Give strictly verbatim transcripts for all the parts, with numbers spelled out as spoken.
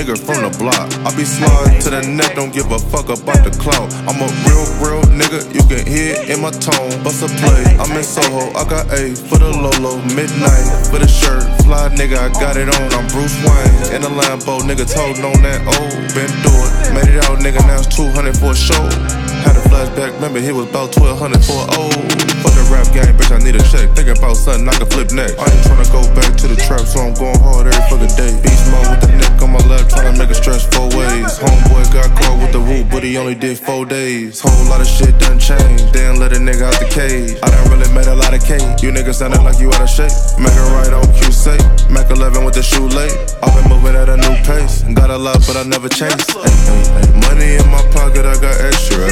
nigga from the block. I be sliding to the net, don't give a fuck about the clout. I'm a real, real nigga, you can hear it in my tone. Bust a play, I'm in Soho, I got A for the Lolo. Midnight for the shirt, fly nigga, I got it on. I'm Bruce Wayne in a Lambo, nigga told on that old. Been through it, made it out, nigga, now it's two hundred for a show. Had a flashback, remember he was about twelve hundred for an old. Fuck the rap game, bitch, I need a check. Thinking about something I can flip next. I ain't tryna go back to the trap, so I'm going hard every fucking day. Beast mode with the neck on my left, tryna make it stretch four ways. Homeboy got caught with the whoop, but he only did four days. Whole lot of shit done changed, then let a nigga out the cage. I done really made a lot of cake. You niggas sounding like you out of shape. Make it right on Q say. Mac eleven with the shoe late. I've been moving at a new pace. Got a lot, but I never chase. Ay, ay, ay. Money in my pocket, I got extra.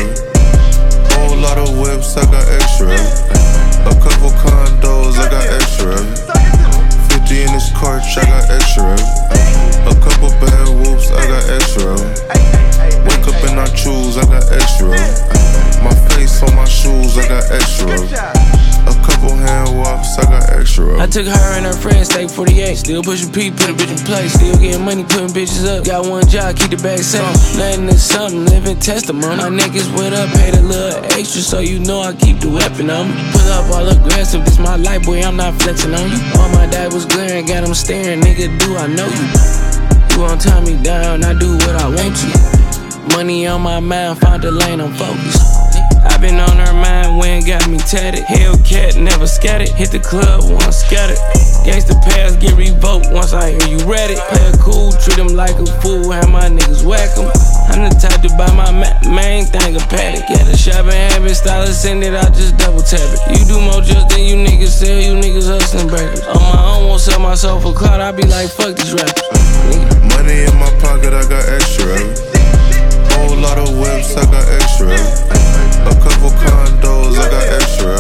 Whole lot of whips, I got extra. A couple condos, I got extra. Fifty in this car, I got extra. A couple bad whoops, I got extra. Wake up and I choose, I got extra. My face on my shoes, I got extra. A couple hand whops, I got extra. I took her and her friends, stay forty-eight. Still pushing P, put a bitch in place. Still getting money, putting bitches up. Got one job, keep the bag safe. Nothing is something, living testimony. My neck is wet up, paid a little extra, so you know I keep the weapon on me. Put up all aggressive, this my life, boy, I'm not flexing on you. All my dad was glaring, got him staring, nigga, do I know you? You won't tie me down, I do what I want to. Money on my mind, find the lane, I'm focused. I been on her mind when got me tatted. Hellcat never scattered. Hit the club once scattered. Gangsta pass get revoked once I hear you read it. Play it cool, treat them like a fool. Have my niggas whack them. I'm the type to buy my ma main thing a paddock. Yeah, the shopping habit, stylist send it, I just double tap it. You do more just than you niggas sell, you niggas hustling breakers. On my own, won't sell myself for clout, I be like, fuck these rappers. Money in my pocket, I got extra. Whole lot of whips, I got extra. A couple condos, I got extra.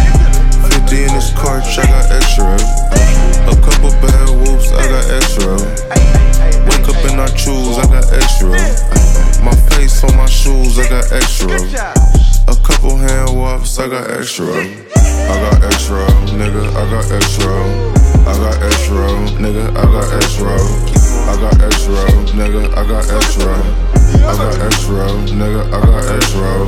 Fifty in this car, I got extra. A couple bad whoops, I got extra. Wake up and I choose, I got extra. My face on my shoes, I got extra. A couple hand whops, I got extra. I got extra, nigga, I got extra. I got extra, nigga, I got extra. I got extra, nigga, I got extra. I got extra, nigga, I got extra.